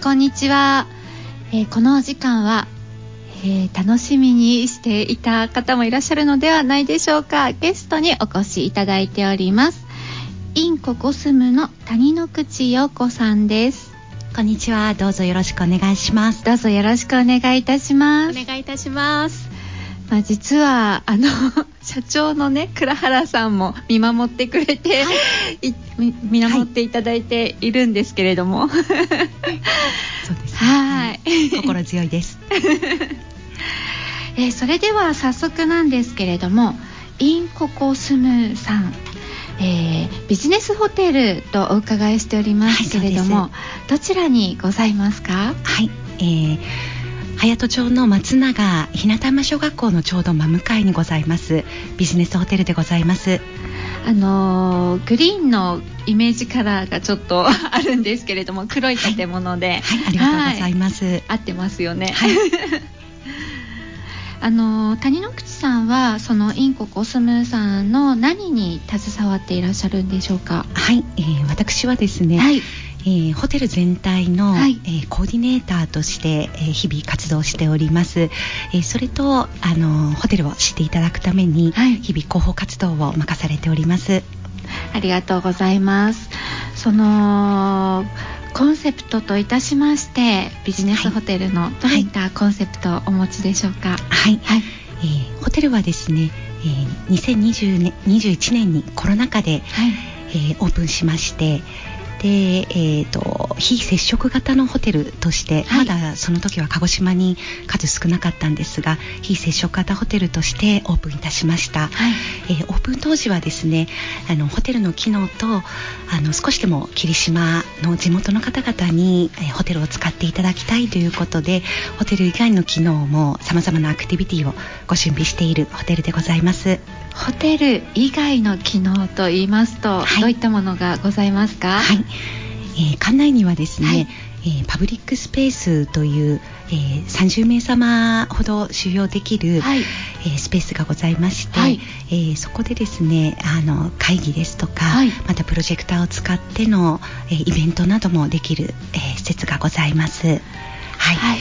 こんにちは。このお時間は、楽しみにしていた方もいらっしゃるのではないでしょうか。ゲストにお越しいただいております。インココスムの谷之口陽子さんです。 こんにちは。どうぞよろしくお願いします。 どうぞよろしくお願いいたします。 お願いいたします。 実は社長のね倉原さんも見守ってくれて、はい、見守っていただいているんですけれども、はい、 そうですね、 はい、 心強いです。 それでは早速なんですけれども、インココスムさん、ビジネスホテルとお伺いしておりますけれども、はい、どちらにございますか？ はい、隼人町の松永ひなたま小学校のちょうど真向かいにございますビジネスホテルでございます。 グリーンのイメージカラーがちょっとあるんですけれども、黒い建物で、 はい、はい、ありがとうございます、はい、 合ってますよね、 はい、 谷之口さんはそのインココスムさんの何に携わっていらっしゃるんでしょうか？ はい、私はですね、はい、ホテル全体の、はい、コーディネーターとして、日々活動しております。それとホテルを知っていただくために、はい、日々広報活動を任されております。 ありがとうございます。そのコンセプトといたしまして、ビジネスホテルのどういったコンセプトをお持ちでしょうか？ はい、はい、ホテルはですね、2021年にコロナ禍で、はい、オープンしまして、で非接触型のホテルとして、はい、まだその時は鹿児島に数少なかったんですが、非接触型ホテルとしてオープンいたしました、はい、オープン当時はですね、ホテルの機能と少しでも霧島の地元の方々に、ホテルを使っていただきたいということで、ホテル以外の機能もさまざまなアクティビティをご準備しているホテルでございます。 ホテル以外の機能といいますと、はい、どういったものがございますか？ はい、館内にはですね、はい、パブリックスペースという、30名様ほど収容できる、はい、スペースがございまして、はい、そこでですね会議ですとか、はい、またプロジェクターを使っての、イベントなどもできる、施設がございます。はいはい、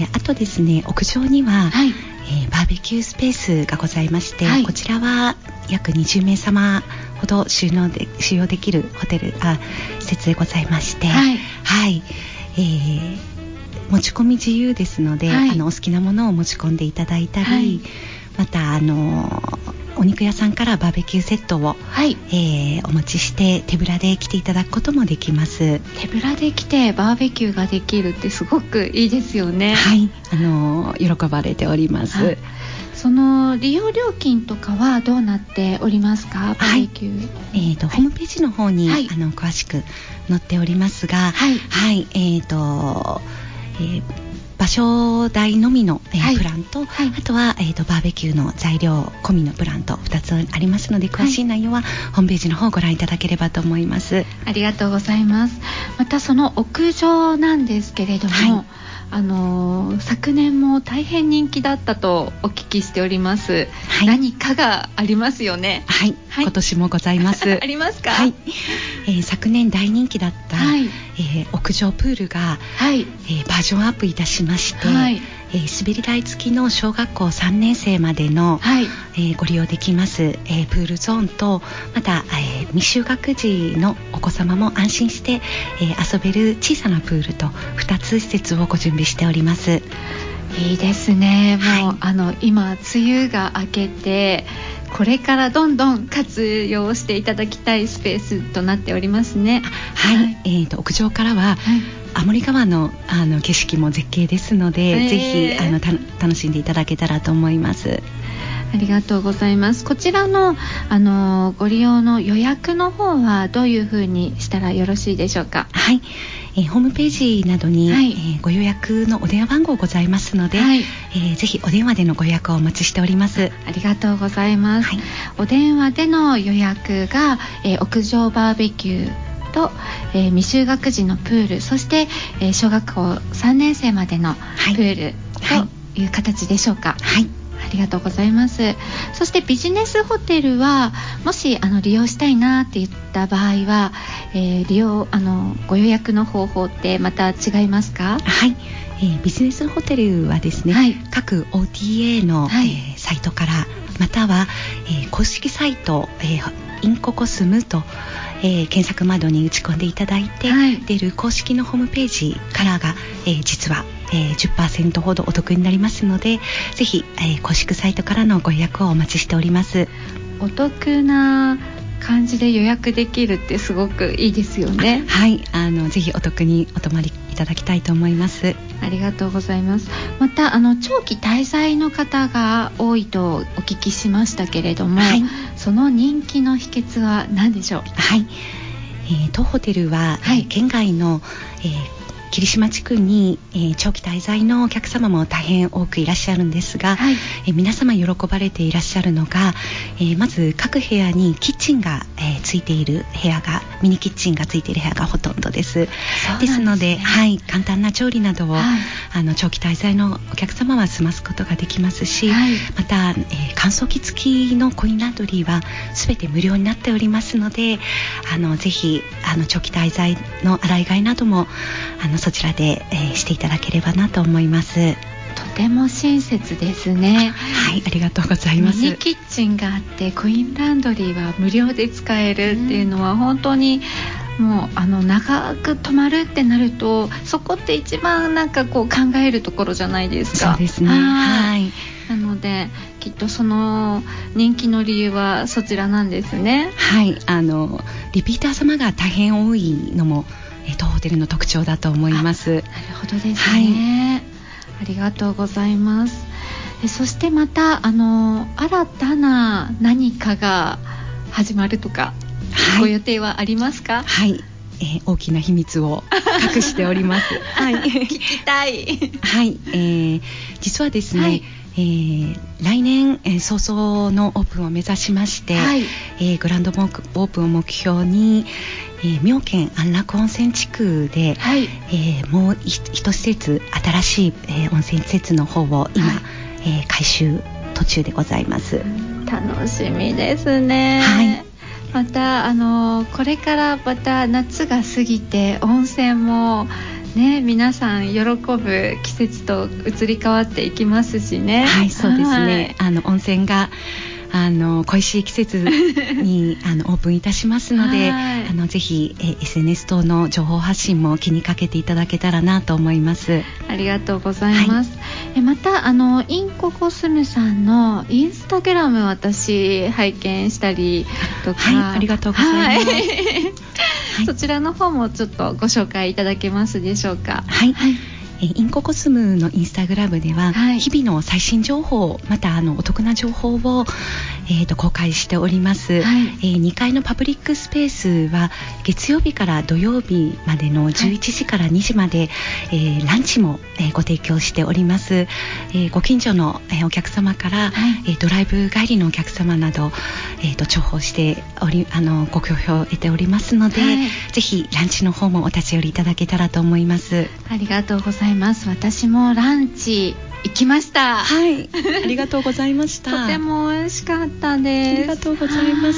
あとですね、屋上には、はい、バーベキュースペースがございまして、はい、こちらは約20名様ほど収容できる施設でございまして、はいはい、持ち込み自由ですので、はい、お好きなものを持ち込んでいただいたり、はい、またお肉屋さんからバーベキューセットを、はい、お持ちして手ぶらで来ていただくこともできます。 手ぶらで来てバーベキューができるってすごくいいですよね。 はい、喜ばれております。はい、 その利用料金とかはどうなっておりますか？バーベキュー、 はい、ホームページの方に、はい、詳しく載っておりますが、はいはい、場所代のみの、はい、プランと、はい、あとは、バーベキューの材料込みのプランと2つありますので、詳しい内容は、はい、ホームページの方をご覧いただければと思います。 ありがとうございます。またその屋上なんですけれども、はい、昨年も大変人気だったとお聞きしております、はい、何かがありますよね？ はい、はい、今年もございますありますか？ はい、昨年大人気だった、はい、屋上プールが、はい、バージョンアップいたしまして、はい、滑り台付きの小学校3年生までの、はい、ご利用できます、プールゾーンと、また、未就学児のお子様も安心して、遊べる小さなプールと2つ施設をご準備しております。 いいですね。もう、はい、今梅雨が明けて、これからどんどん活用していただきたいスペースとなっておりますね。 はい、はい、屋上からは、はい、天森川の、景色も絶景ですので、ぜひ楽しんでいただけたらと思います。 ありがとうございます。こちらの、ご利用の予約の方はどういうふうにしたらよろしいでしょうか？ はい、ホームページなどに、はい、ご予約のお電話番号ございますので、はい、ぜひお電話でのご予約をお待ちしております。 ありがとうございます。はい、お電話での予約が、屋上バーベキューと、未就学児のプール、そして、小学校3年生までのプールという形でしょうか？はい、ありがとうございます。そしてビジネスホテルはもし利用したいなっていった場合は、 利用ご予約の方法ってまた違いますか？ はい、ビジネスホテルはですね、はい、各 OTA の、はい、サイトからまたは、公式サイト、インココスムと、検索窓に打ち込んでいただいて、はい、出る公式のホームページからが、実は、10% ほどお得になりますので、ぜひ、公式サイトからのご予約をお待ちしております。 お得な感じで予約できるってすごくいいですよね。 はい、ぜひお得にお泊まりいただきたいと思います。 ありがとうございます。また長期滞在の方が多いとお聞きしましたけれども、はい、その人気の秘訣は何でしょう？ はい、当ホテルは、はい、県外の、霧島地区に、長期滞在のお客様も大変多くいらっしゃるんですが、はい、皆様喜ばれていらっしゃるのが、まず各部屋にキッチンが、ついている部屋が、ミニキッチンがついている部屋がほとんどです。ですので、はい、簡単な調理などを、はい、長期滞在のお客様は済ますことができますし、はい、また、乾燥機付きのコインランドリーは全て無料になっておりますので、ぜひ長期滞在の洗い替えなどもそちらで、していただければなと思います。 とても親切ですね。 はい、ありがとうございます。 ミニキッチンがあってコインランドリーは無料で使えるっていうのは本当にもう長く泊まるってなると、そこって一番なんかこう考えるところじゃないですか。 そうですね。はい。 なのできっとその人気の理由はそちらなんですね。 はい、リピーター様が大変多いのも当ホテルの特徴だと思います。なるほどですね。はい、ありがとうございます。そしてまた新たな何かが始まるとか、はい、ご予定はありますか？ はい、大きな秘密を隠しております。 はい、聞きたい。 はい、実はですね、はい、来年、早々のオープンを目指しまして、はい、グランドオープンを目標に、妙見安楽温泉地区で、はい、もう一施設新しい、温泉施設の方を今、はい、改修途中でございます。 楽しみですね。はい、またこれからまた夏が過ぎて温泉もね、皆さん喜ぶ季節と移り変わっていきますしね。 はい、そうですね。はい、温泉が恋しい季節にオープンいたしますので、ぜひ、SNS 等の情報発信も気にかけていただけたらなと思います。 ありがとうございます。はい、またインココスムさんのインスタグラム私拝見したりとか、 はい、ありがとうございます。はいはい、そちらの方もちょっとご紹介いただけますでしょうか？ はい、はい、インココスムのインスタグラムでは、はい、日々の最新情報、またお得な情報を、公開しております。はい、2階のパブリックスペースは月曜日から土曜日までの11時から2時まで、ランチも、ご提供しております。ご近所の、お客様から、はい、ドライブ帰りのお客様など、重宝してご好評を得ておりますので、はい、ぜひランチの方もお立ち寄りいただけたらと思います。 ありがとうございます。私もランチ行きました。 はい、ありがとうございました。 とても美味しかったです。 ありがとうございます。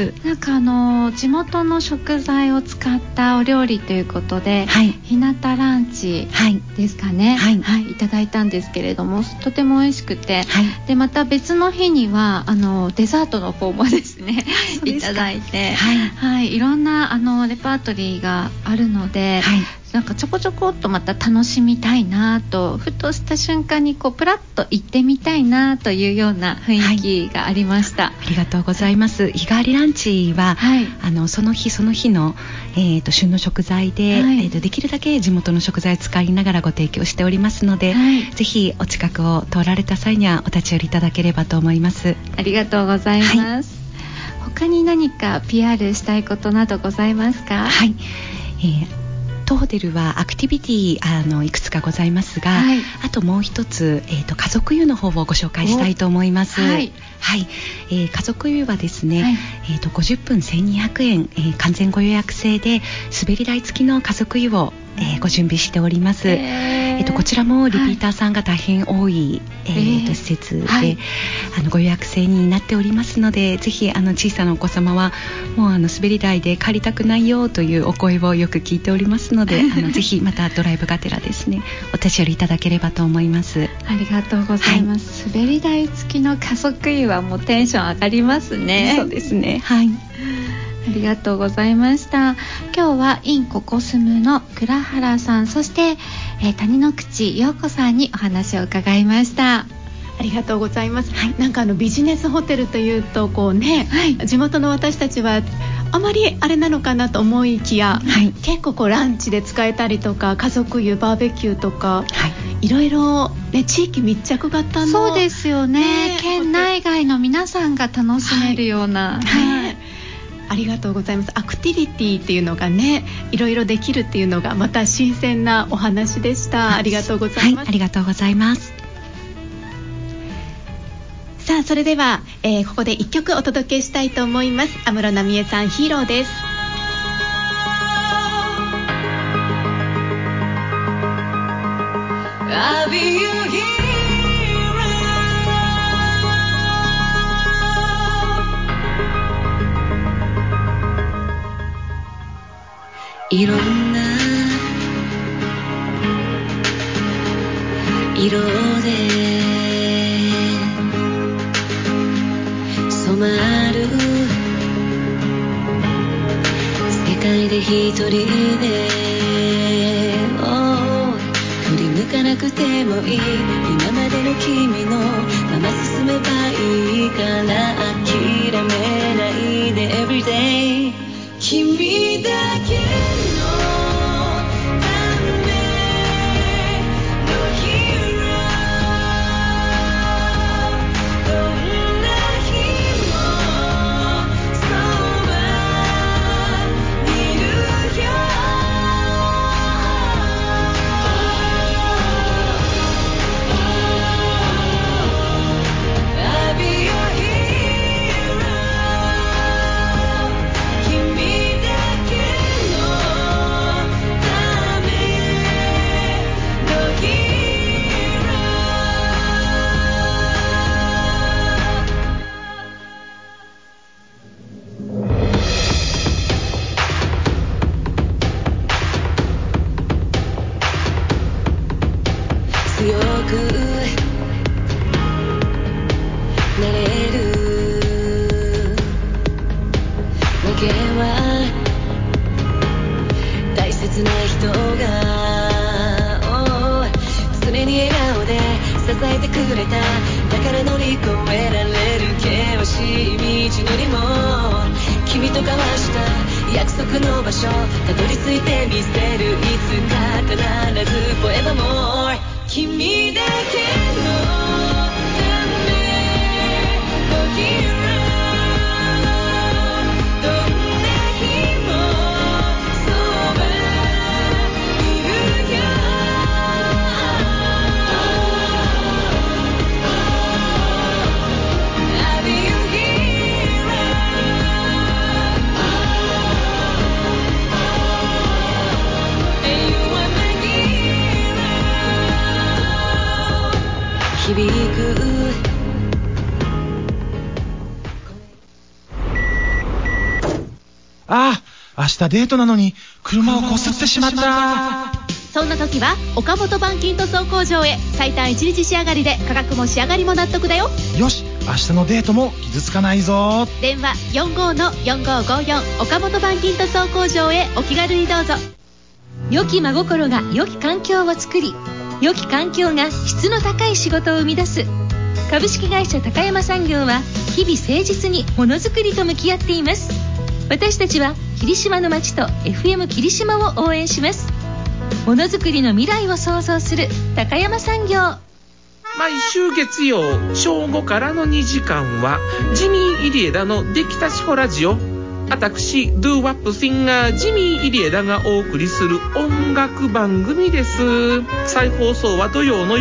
なんか地元の食材を使ったお料理ということで、はい、日向ランチですかね、はいはい、いただいたんですけれども、とても美味しくて、はい、でまた別の日にはデザートの方もですねいただいて、はいはい、いろんなレパートリーがあるので、はい、なんかちょこちょこっとまた楽しみたいなと、ふとした瞬間にこうプラッと行ってみたいなというような雰囲気がありました。はい、 ありがとうございます。日替わりランチは、はい、その日その日の、旬の食材で、はい、できるだけ地元の食材を使いながらご提供しておりますので、はい、ぜひお近くを通られた際にはお立ち寄りいただければと思います。 ありがとうございます。はい、他に何か PR したいことなどございますか？ はい、当ホテルはアクティビティいくつかございますが、はい、あともう一つ、家族湯の方をご紹介したいと思います。はい、はい、家族湯はですね、はい、50分1200円、完全ご予約制で滑り台付きの家族湯をご準備しております。こちらもリピーターさんが大変多い、施設で、ご予約制になっておりますので、ぜひ小さなお子様はもう滑り台で帰りたくないよというお声をよく聞いておりますのでぜひまたドライブがてらですねお立ち寄りいただければと思います。 ありがとうございます、滑り台付きの家族湯はもうテンション上がりますね。 そうですね、はい、 ありがとうございました。今日はインココスムの倉原さん、そして、谷の口陽子さんにお話を伺いました。 ありがとうございます。なんかビジネスホテルというとこうね、地元の私たちはあまりあれなのかなと思いきや、結構ランチで使えたりとか家族湯バーベキューとか、いろいろ、ね、地域密着型のそうですよね、県内外の皆さんが楽しめるような、 ありがとうございます。アクティビティっていうのがねいろいろできるっていうのがまた新鮮なお話でした。ありがとうございます。 ありがとうございます。 さあそれでは、ここで1曲お届けしたいと思います。安室奈美恵さんヒーローです。I'll be your hero。 いろんな色で染まる世界で一人で振り向かなくてもいい今までの君のまま進めばいいから諦めないで Everyday 君だけ明日デートなのに車をこすってしまった。 そんな時は岡本板金塗装工場へ。最短1日仕上がりで価格も仕上がりも納得だよ。 よし、明日のデートも傷つかないぞ。 電話 45-4554 岡本板金塗装工場へお気軽にどうぞ。 良き真心が良き環境を作り、良き環境が質の高い仕事を生み出す。株式会社高山産業は日々誠実にものづくりと向き合っています。私たちは霧島の街と FM 霧島を応援します。ものづくりの未来を創造する高山産業。 毎週月曜正午からの2時間はジミー入枝の出来たちこラジオ。私ドゥーワップシンガージミー入枝がお送りする音楽番組です。再放送は土曜の